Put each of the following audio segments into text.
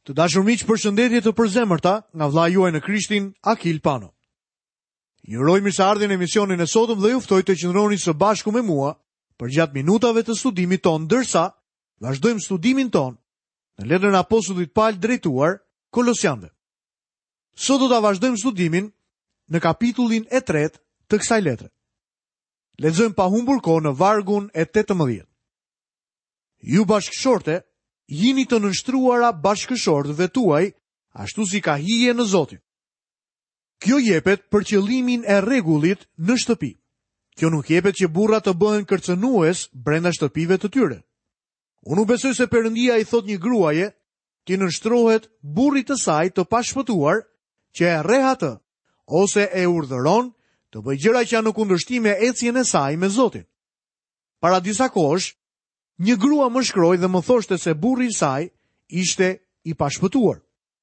Të dashur miq, përshëndetje të përzemërta nga vlla juaj në Krishtin, Akil Pano. Ju uroj mirëseardhjen në emisionin e sotëm dhe ju ftoj të qëndroni së bashku me mua për gjatë minutave të studimit ton, ndërsa vazhdojmë studimin ton në letrën e apostullit Paul drejtuar Kolosianëve. Sot do ta vazhdojmë studimin në kapitullin e 3 të kësaj letre. Lexojmë pa humbur kohë në vargun e 18. Ju bashkëshorte, jini të nënshtruara bashkëshortëve tuaj, ashtu si ka hije në Zotin. Kjo jepet për qëllimin e rregullit në shtëpi. Kjo nuk jepet që burrat të bëhen kërcënues brenda shtëpive të tyre. Unë besoj se Perëndia i thot një gruaje që nënshtrohet burrit të saj të pashpëtuar, që e rreh atë ose e urdhëron të bëjë gjëra që janë në kundërshtim me ecjen e saj me Zotin. Para disa kohësh, një grua më shkroi dhe më thoshte se burri i saj ishte i pashpëtuar.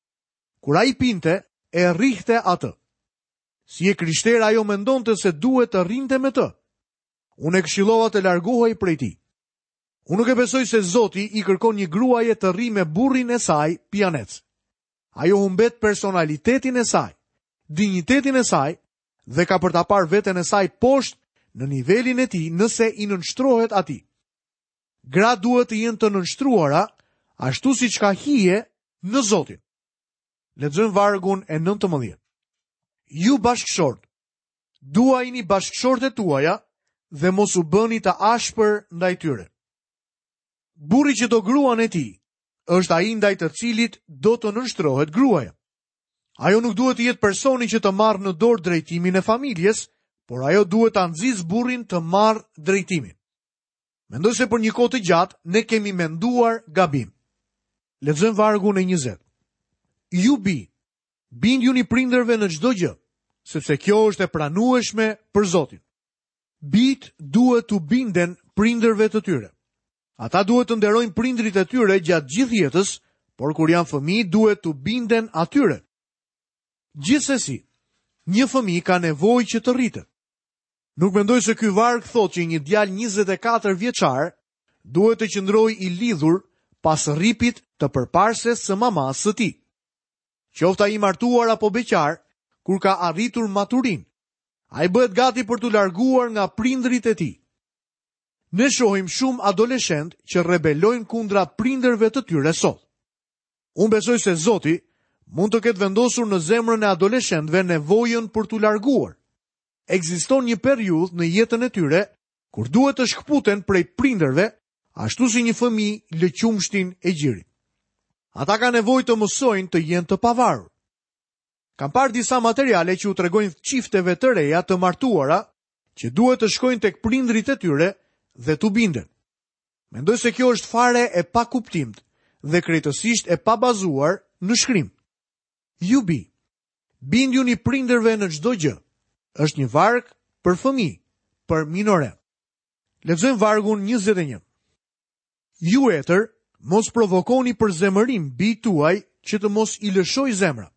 Kur ai pinte, e rrihte atë. Si e krishter, ajo mendonte se duhet të rrinte me të. Unë e këshillova të largohej prej tij. Unë nuk e besoj se Zoti i kërkon një gruaje të rri me burrin e saj pianec. Ajo humbet personalitetin e saj, dinjitetin e saj dhe ka për ta parë veten e saj poshtë në nivelin e tij nëse i nënshtrohet atij. Gratë duhet të jenë të nënshtruara, ashtu si që ka hije në Zotin. Lexojmë vargun e 19. Ju bashkëshort, duajini bashkëshortet tuaja dhe mos u bëni të ashpër ndaj tyre. Burri që do gruan e tij është ai ndaj të cilit do të nënshtrohet gruaja. Ajo nuk duhet të jetë personi që të marrë në dorë drejtimin e familjes, por ajo duhet ta nxjisë burrin të marrë drejtimin. Mendoj se për një kohë të gjatë ne kemi menduar gabim. Lexojmë vargun e 20. Ju bindjuni prindërve në çdo gjë, sepse kjo është e pranueshme për Zotin. Bijt duhet të binden prindërve të tyre. Ata duhet të nderojnë prindrit e tyre gjatë gjithë jetës, por kur janë fëmijë duhet të binden atyre. Gjithsesi, një fëmijë ka nevojë që të rritet. Nuk mendoj se ky varg thot që një djalë 24 vjeçar duhet të qëndrojë i lidhur pas rripit të përparses së mamas së tij. Qoftë ai martuar apo beqar, kur ka arritur maturinë, ai bëhet gati për të larguar nga prindrit e tij. Ne shohim shumë adoleshent që rebelojnë kundra prindërve të tyre sot. Unë besoj se Zoti mund të ketë vendosur në zemrën e adoleshentëve nevojën për të larguar. Ekziston një periudhë në jetën e tyre kur duhet të shkputen prej prindërve, ashtu si një fëmijë lë qumshtin e gjirit. Ata kanë nevojë të mësojnë të jenë të pavarur. Kam parë disa materiale që u tregojnë çifteve të reja të martuara që duhet të shkojnë tek prindrit e tyre dhe t'u binden. Mendoj se kjo është fare e pakuptimt dhe krejtësisht e pabazuar në shkrim. Ju bindjuni prindërve në çdo gjë. Është një varg për fëmijë, për minoren. Lexojmë vargun 21. Ju etër, mos provokoni për zemërim bijt tuaj që të mos i lëshoj zemra.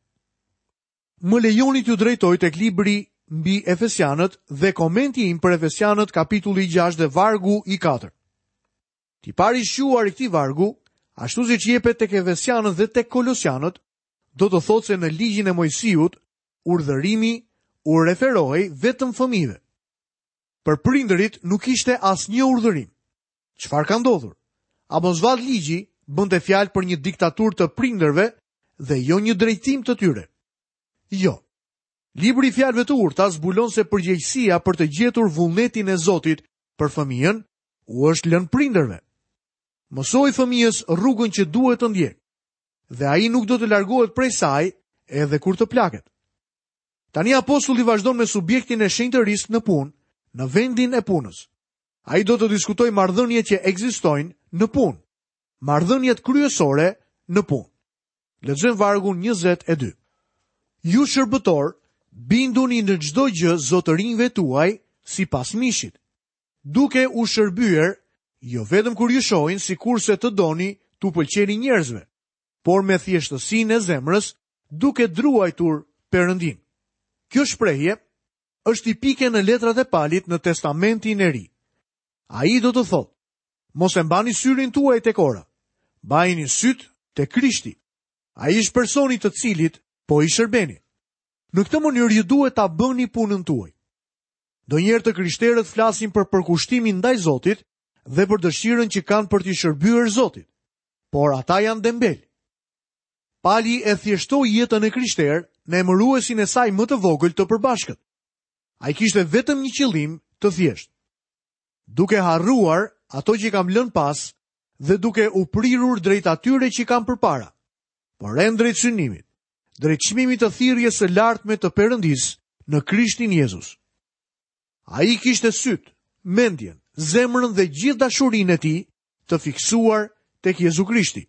Më lejoni t'ju drejtoj tek libri mbi Efesianët dhe komenti im për Efesianët kapitulli 6 dhe vargu i 4. Ti pari shquar i këtij vargu, ashtu siç jepet tek Efesianët dhe tek Kolosianët, do të thotë se në ligjin e Mojsiut, urdhërimi u referohej vetëm fëmijëve. Për prindërit nuk ishte asnjë urdhërim. Çfarë ka ndodhur? Amosvall ligji bënte fjalë për një diktaturë të prindërve dhe jo një drejtim të tyre. Jo. Libri i fjalëve të urta zbulon se përgjegjësia për të gjetur vullnetin e Zotit për fëmijën u është lënë prindërve. Mësoj fëmijës rrugën që duhet të ndjek, dhe ai nuk do të largohet prej saj edhe kur të plaket. Tani apostulli vazhdon me subjektin e shenjtërisë në punë, në vendin e punës. Ai do të diskutojë marrëdhëniet që ekzistojnë në punë, marrëdhëniet kryesore në punë. Lexojmë vargun 22. Ju shërbëtor, binduni në çdo gjë zotërinjve tuaj sipas mishit, duke u shërbyer, jo vetëm kur ju shohin sikurse të doni t'u pëlqeni njerëzve, por me thjeshtësinë e zemrës, duke druajtur Perëndin. Kjo shprehje është tipike në letrat e Palit në Testamentin e Ri. Ai do të thotë: mos e mbani syrin tuaj tek ora, bajini syt te Krishti. Ai është personi të cilit po i shërbeni. Në këtë mënyrë ju duhet ta bëni punën tuaj. Donjëherë të krishterët flasin për përkushtimin ndaj Zotit dhe për dëshirën që kanë për t'i shërbyer Zotit, por ata janë dembel. Pali e thjeshtoi jetën e krishterë në emëruesin e saj më të vogël të përbashkët. Ai kishte vetëm një qëllim të thjeshtë. Duke harruar ato që kam lënë pas dhe duke u prirur drejt atyre që kam përpara, por drejt synimit, drejt çmimit të thirrjes së lartme të Perëndis në Krishtin Jezus. Ai kishte syt, mendjen, zemrën dhe gjithë dashurinë e tij të fiksuar tek Jezu Krishti.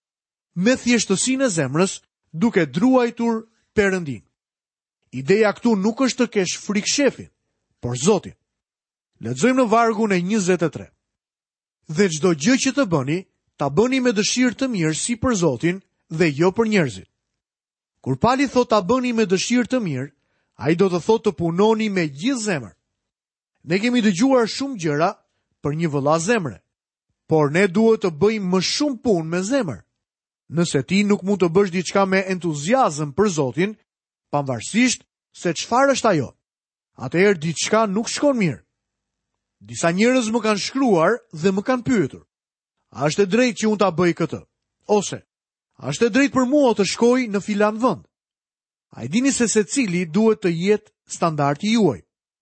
Me thjeshtësinë e zemrës, duke druajtur Perëndin. Ideja këtu nuk është të kesh frikë shefin, por Zotin. Lexojmë në vargun e 23. Dhe çdo gjë që të bëni, ta bëni me dëshirë të mirë si për Zotin dhe jo për njerëzit. Kur Pali thot ta bëni me dëshirë të mirë, ai do të thotë të punoni me gjithë zemër. Ne kemi dëgjuar shumë gjëra për një vëlla zemre, por ne duhet të bëjmë më shumë punë me zemër. Nëse ti nuk mund të bësh diçka me entuziazëm për Zotin, pavarësisht se çfarë është ajo, atëherë diçka nuk shkon mirë. Disa njerëz më kanë shkruar dhe më kanë pyetur: "A është e drejtë që unë ta bëj këtë?" Ose "A është e drejtë për mua të shkoj në filan vend?" A e dini se secili duhet të jetë standardi juaj.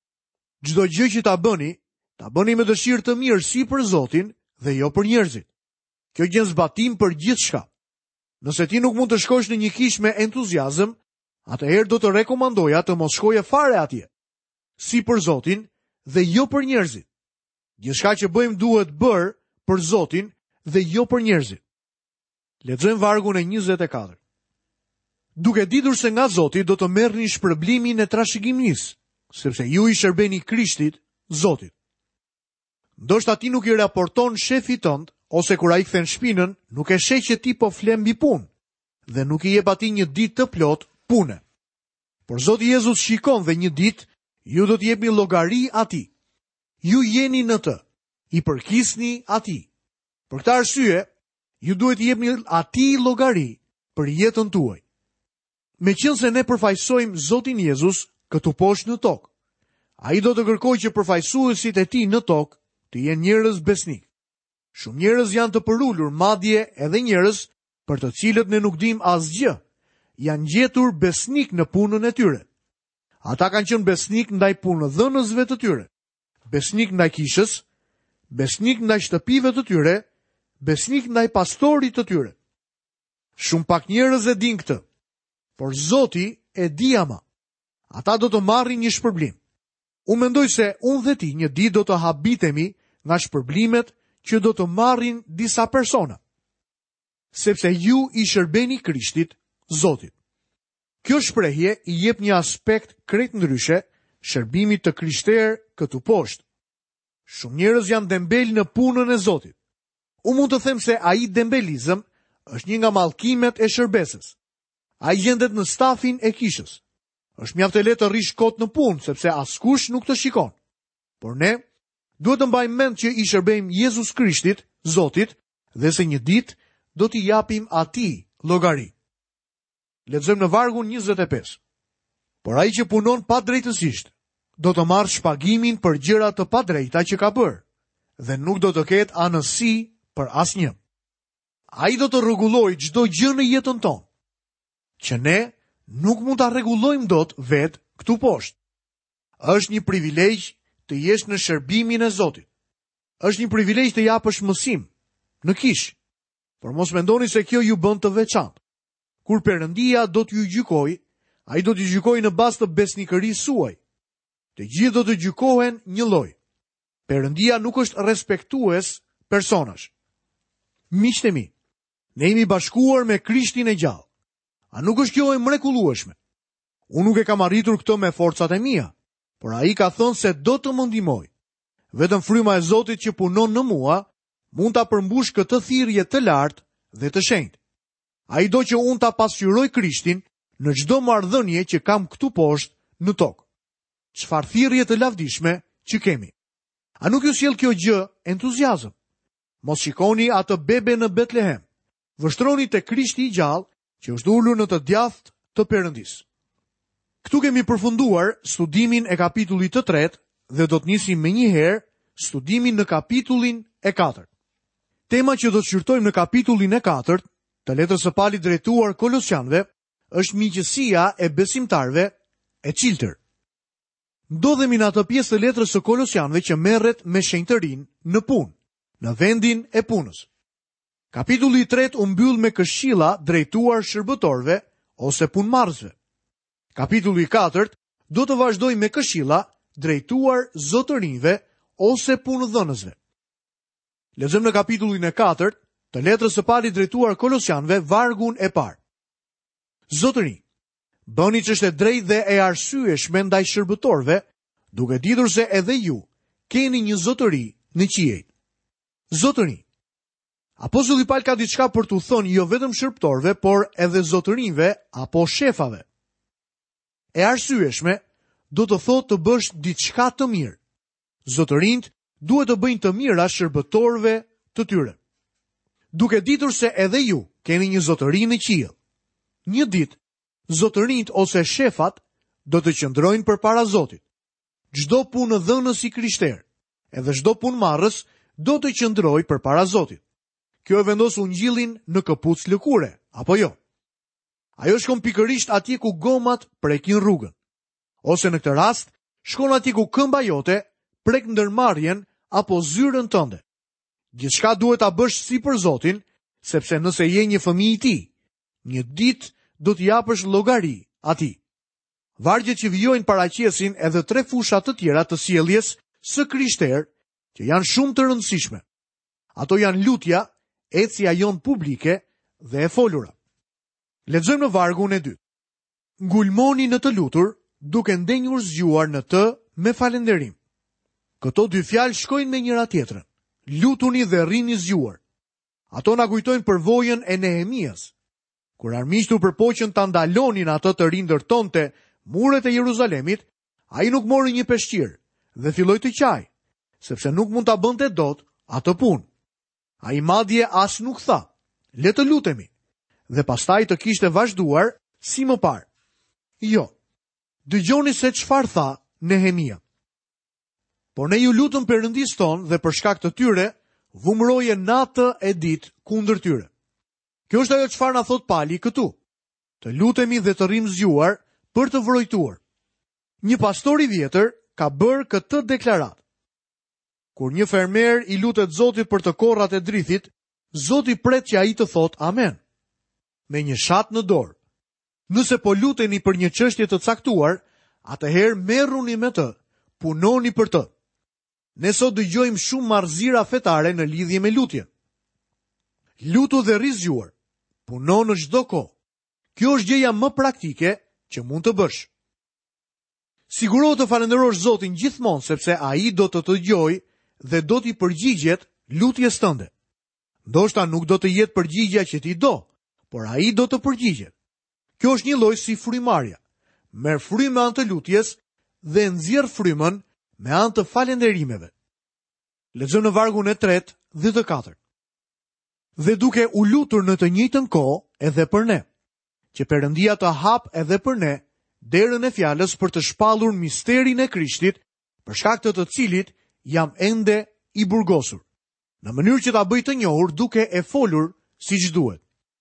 Çdo gjë që ta bëni me dëshirë të mirë si për Zotin dhe jo për njerëzit. Kjo gjen zbatim për gjithçka. Nëse ti nuk mund të shkosh në një kish me entuziazëm, atëherë do të rekomandoja të mos shkoje fare atje, si për Zotin dhe jo për njerëzit. Gjithçka që bëjmë duhet bërë për Zotin dhe jo për njerëzit. Lexojmë vargun e 24. Duke ditur se nga Zoti do të merrni shpërblimin e trashëgimisë, sepse ju i shërbeni Krishtit, Zotit. Ndoshta ti nuk i raporton shefit tënd, ose kur ai kthen shpinën, nuk e sheh që ti po fle mbi punë dhe nuk i jep atij një ditë të plot pune. Por Zoti Jezus shikon dhe një ditë ju do të jepni llogari atij. Ju jeni në të, i përkisni atij. Për këtë arsye, ju duhet i jepni atij llogari për jetën tuaj. Meqense ne përfaqësojmë Zotin Jezus këtu poshtë në tokë, ai do të kërkojë që përfaqësuesit e tij në tokë të jenë njerëz besnik. Shumë njerëz janë të përulur, madje edhe njerëz për të cilët ne nuk dim asgjë, janë gjetur besnik në punën e tyre. Ata kanë qenë besnik ndaj punëdhënësve të tyre, besnik ndaj kishës, besnik ndaj shtëpive të tyre, besnik ndaj pastorit të tyre. Shumë pak njerëz e din këtë, por Zoti e di ama. Ata do të marrin një shpërblim. Unë mendoj se unë dhe ti një ditë do të habitemi nga shpërblimet që do të marrin disa persona, sepse ju i shërbeni Krishtit, Zotit. Kjo shprehje i jep një aspekt krejt ndryshe shërbimit të krishterë këtu poshtë. Shumë njerëz janë dembel në punën e Zotit. Unë mund të them se ai dembelizëm është një nga mallkimet e shërbesës. Ai gjendet në stafin e kishës. Është mjaft e lehtë të rish kot në punë sepse askush nuk të shikon. Por ne duhet të mbajmë mend që i shërbejmë Jezus Krishtit, Zotit, dhe se një ditë do t'i japim atij llogari. Lexojmë në vargun 25. Por ai që punon pa drejtësisht do të marrë shpagimin për gjëra të padrejta që ka bërë dhe nuk do të ketë anësi për asnjë. Ai do të rregullojë çdo gjë në jetën tonë, që ne nuk mund ta rregullojmë dot vetë këtu poshtë. Është një privilegj të jesh në shërbimin e Zotit. Është një privilegj të japësh mësim në kishë, por mos mendoni se kjo ju bën të veçantë. Kur Perëndia do t'ju gjykojë, ai do t'ju gjykojë në bazë të besnikërisë suaj. Të gjithë do të gjykohen një lloj. Perëndia nuk është respektues personash. Miqtë mi, ne jemi bashkuar me Krishtin e gjallë. A nuk është kjo e mrekullueshme? Unë nuk e kam arritur këtë me forcat e mia, por ai ka thënë se do të më ndihmoj. Vetëm fryma e Zotit që punon në mua mund ta përmbush këtë thirrje të lartë dhe të shenjtë. Ai do që unë ta pasqyroj Krishtin në çdo marrëdhënie që kam këtu poshtë në tokë. Çfarë thirrje të lavdishme që kemi. A nuk ju sjell kjo gjë entuziazëm? Mos shikoni atë bebe në Betlehem. Vështroni te Krishti i gjallë që është ulur në të djathtë të Perëndisë. Këtu kemi përfunduar studimin e kapitullit të 3 dhe do të nisim menjëherë studimin në kapitullin e 4. Tema që do të shqyrtojmë në kapitullin e 4 të letrës së Palit drejtuar Kolosianëve është miqësia e besimtarëve e çiltër. Ndodhemi në atë pjesë të letrës së Kolosianëve që merret me shenjtërinë në punë, në vendin e punës. Kapitulli i 3 u mbyll me këshilla drejtuar shërbëtorëve ose punëmarrësve. Kapitulli i 4 do të vazhdojë me këshilla drejtuar zotërinjve ose punëdhënësve. Lexojmë në kapitullin e 4 të letrës së Palit drejtuar Kolosianëve vargun e parë. Zotërinj, bëni ç'është e drejtë dhe e arsyeshme ndaj shërbëtorëve, duke ditur se edhe ju keni një zotëri në qiell. Zotërinj. Apostulli Paul ka diçka për t'u thënë jo vetëm shërbëtorëve, por edhe zotërinjve apo shefave. E arsyeshme do të thotë të bësh diçka të mirë. Zotërinjt duhet të bëjnë të mira shërbëtorëve të tyre. Duke ditur se edhe ju keni një zotëri në qiell. Një ditë, zotërinjt ose shefat do të qëndrojnë përpara Zotit. Çdo punëdhënës i krishterë, edhe çdo punëmarrës do të qëndrojë përpara Zotit. Kjo e vendos ungjillin në këpucë lëkure, apo jo? Ajo shkon pikërisht atje ku gomat prekin rrugën. Ose në këtë rast, shkon atje ku këmba jote prek ndërmarrjen apo zyrën tënde. Gjithçka duhet ta bësh si për Zotin, sepse nëse je një fëmijë i Tij, një ditë do të japësh llogari atij. Vargjet që vijojnë paraqesin edhe 3 fusha të tjera të sjelljes së krishterë që janë shumë të rëndësishme. Ato janë lutja, ecja jon publike dhe e folura. Lexojmë në vargun e 2. Ngulmoni në të lutur, duke ndenjur zgjuar në të me falënderim. Këto 2 fjalë shkojnë me njëra tjetrën. Lutuni dhe rrini zgjuar. Ato na kujtojnë përvojën e Nehemias. Kur armiqtë u përpoqën ta ndalonin atë të rindërtonte muret e Jeruzalemit, ai nuk mori një peshqir dhe filloi të qaj, sepse nuk mund ta bënte dot atë punë. Ai madje as nuk tha, le të lutemi, dhe pastaj të kishte vazhduar si më parë. Jo, dëgjoni se çfarë tha Nehemia. Por ne ju lutëm Perëndis ton dhe për shkak të tyre, vumroje natë e ditë kundër tyre. Kjo është ajo çfarë na thot Pali këtu. Të lutemi dhe të rrim zgjuar për të vrojtuar. Një pastor i vjetër ka bërë këtë deklaratë. Kur një fermer i lutet Zotit për të korrat e drithit, Zoti pret që ai të thot amen, me një shat në dorë. Nëse po luteni për një çështje të caktuar, atëherë merruni me të, punoni për të. Ne sot dëgjojmë shumë marrëzira fetare në lidhje me lutjen. Lutu dhe rri zgjuar, puno në çdo kohë. Kjo është gjëja më praktike që mund të bësh. Sigurohu të falënderosh Zotin gjithmonë, sepse ai do të të dëgjojë dhe do t'i përgjigjet lutjes tënde. Ndoshta nuk do të jetë përgjigja që ti do, por ai do të përgjigjet. Kjo është një lloj si frymarrja. Merr frymë anë të lutjes dhe nxjerr frymën me anë të falënderimeve. Lexojmë në vargun e 3 dhe të 4. Dhe duke u lutur në të njëjtën kohë edhe për ne, që Perëndia të hap edhe për ne derën e fjalës për të shpallur misterin e Krishtit, për shkak të cilit jam ende i burgosur, në mënyrë që ta bëj të njohur duke e folur siç duhet.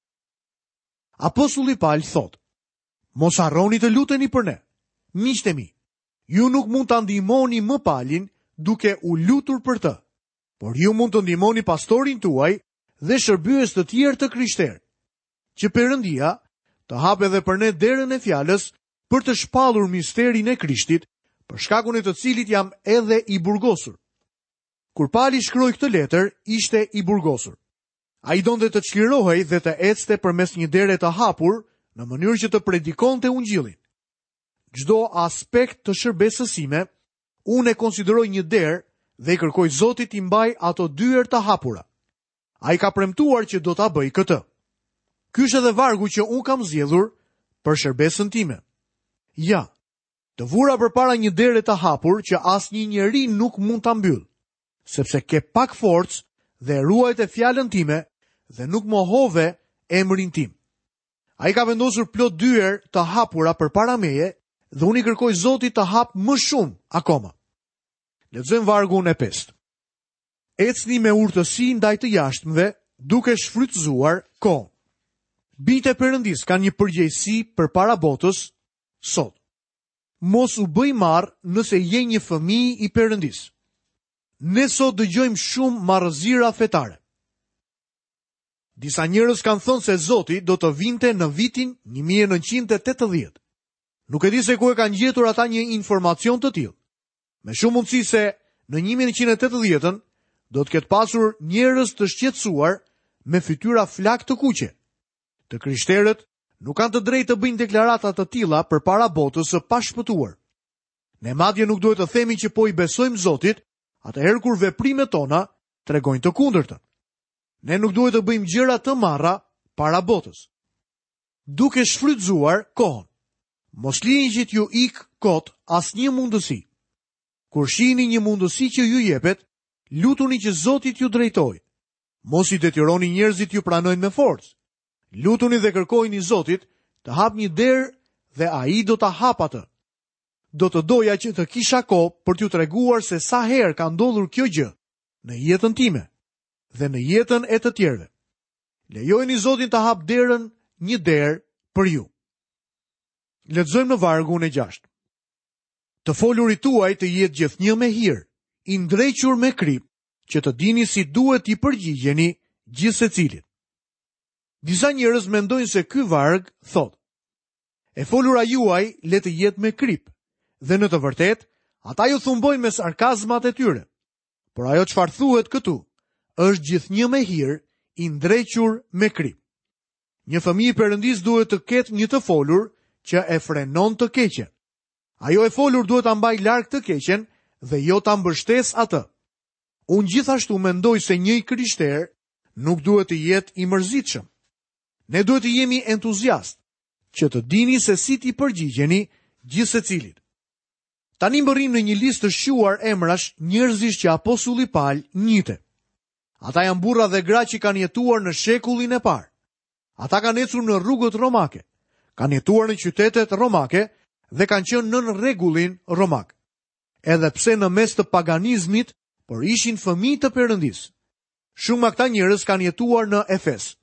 Apostulli Paul thot: mos harroni të luteni për ne, miqtë mi. Ju nuk mund ta ndihmoni më Palin duke u lutur për të, por ju mund të ndihmoni pastorin tuaj dhe shërbyes të tjerë të krishterë, që Perëndia të hap edhe për ne derën e fjalës për të shpallur misterin e Krishtit, për shkakun e të cilit jam edhe i burgosur. Kur Pali shkroi këtë letër, ishte i burgosur. Ai donte të çlirohej dhe të ecte përmes një dere të hapur, në mënyrë që të predikonte ungjillin. Çdo aspekt të shërbesës sime, unë e konsideroj një derë dhe i kërkoj Zotit t'i mbaj ato dyer të hapura. Ai ka premtuar që do ta bëj këtë. Ky është edhe vargu që unë kam zgjedhur për shërbesën time. Ja, të vura përpara një dere të hapur që asnjë njeri nuk mund ta mbyll, sepse ke pak forcë dhe ruajte fjalën time dhe nuk mohove emrin tim. A i ka vendosur plot dyer të hapura për para meje dhe unë i kërkoj Zotit të hap më shumë akoma. Lexojmë vargun e 5. Ecni me urtësi ndaj të jashtëmve, duke shfrytëzuar kohën. Bijtë e Perëndis kanë një përgjegjësi përpara botës sot. Mos u bëj marr nëse je një fëmijë i Perëndis. Ne sot dëgjojmë shumë marrëzira fetare. Disa njerëz kanë thënë se Zoti do të vinte në vitin 1980. Nuk e di se ku e kanë gjetur ata një informacion të tillë. Me shumë mundësi se në 1980-ën do të ketë pasur njerëz të shqetësuar me fytyra flak të kuqe. Të krishterët nuk kanë të drejtë të bëjnë deklarata të tilla përpara botës së pashpëtuar. Ne madje nuk duhet të themi që po i besojmë Zotit, atëherë kur veprimet tona tregojnë të kundërtën. Ne nuk duhet të bëjmë gjëra të marra para botës. Duke shfrytëzuar kohën. Mos lini që t'ju ik kot asnjë mundësi. Kur shihni një mundësi që ju jepet, lutuni që Zoti t'ju drejtojë. Mos i detyroni njerëzit ju pranojnë me forcë. Lutuni dhe kërkojini Zotit të hap një derë dhe ai do ta hap atë. Do të doja që të kisha kohë për t'ju treguar se sa herë ka ndodhur kjo gjë në jetën time dhe në jetën e të tjerëve. Lejojini Zotin të hap derën, një derë për ju. Lexojmë në vargun e 6. Të folurit tuaj të jetë gjithnjë me hir, i ndrequr me krip, që të dini si duhet i përgjigjeni gjithsecilit. Disa njerëz mendojnë se ky varg thot: e folura juaj le të jetë me krip, dhe në të vërtetë ata ju thumbojnë me sarkazmat e tyre. Por ajo çfarë thuhet këtu është gjithnjë me hir, i ndrequr me krip. Një fëmijë i Perëndis duhet të ketë një të folur që e frenon të keqen. Ajo e folur duhet ta mbajë larg të keqen dhe jo ta mbështesë atë. Unë gjithashtu mendoj se një krishter nuk duhet të jetë i mërzitshëm. Ne duhet të jemi entuziast, që të dini se si t'i përgjigjeni gjithsecilit. Tani mbërrim në një listë të shquar emrash njerëzish që apostulli Paul njihte. Ata janë burra dhe gra që kanë jetuar në shekullin e parë. Ata kanë ecur në rrugët romake, kanë jetuar në qytetet romake dhe kanë qenë nën rregullin romak. Edhe pse në mes të paganizmit, por ishin fëmijë të Perëndis. Shumë nga këta njerëz kanë jetuar në Efes.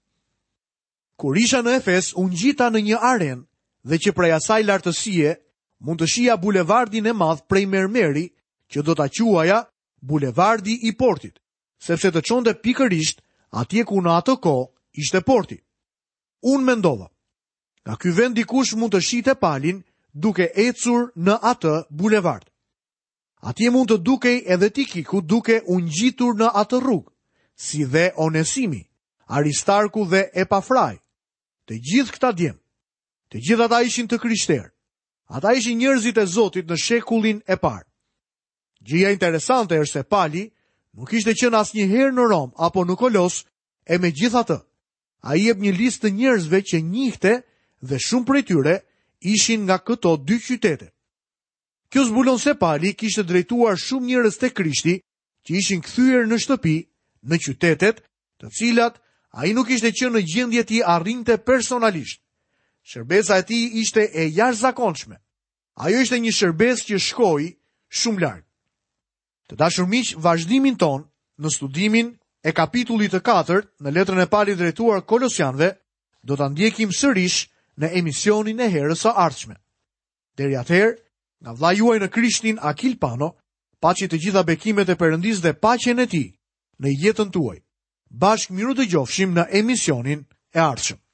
Kur isha në Efes, unë gjita në një arenë dhe që prej asaj lartësie mund të shija bulevardin e madh prej mermeri, që do ta quaja bulevardi i portit, sepse të çonte pikërisht atje ku në atë kohë ishte porti. Unë mendova, nga ky vend dikush mund të shite Palin duke ecur në atë bulevard. Atje mund të dukej edhe Tikiku duke u ngjitur në atë rrugë, si dhe Onesimi, Aristarku dhe Epafrai. Të gjithë këta djem, të gjithë ata ishin të krishterë. Ata ishin njerëzit e Zotit në shekullin e parë. Gjëja interesante është se Pali nuk ishte qenë asnjëherë në Rom apo në Kolos, e megjithatë, ai jep një listë të njerëzve që njihte dhe shumë prej tyre ishin nga këto dy qytete. Kjo zbulon se Pali kishte drejtuar shumë njerëz te Krishti që ishin kthyer në shtëpi, në qytetet, të cilat ai nuk ishte qenë në gjendje t'i arrinte personalisht. Shërbesa e tij ishte e jashtëzakonshme. Ajo ishte një shërbesë që shkoi shumë larg. Të dashur miq, vazhdimin ton në studimin e kapitullit të 4 në letrën e Palit drejtuar Kolosianëve do ta ndjekim sërish në emisionin e herës së ardhshme. Deri atëherë, nga vlla juaj në Krishtin Akil Pano, paçi të gjitha bekimet e Perëndis dhe paqen e tij në jetën tuaj. Bashkë miru të gjofshim në emisionin e ardhshëm.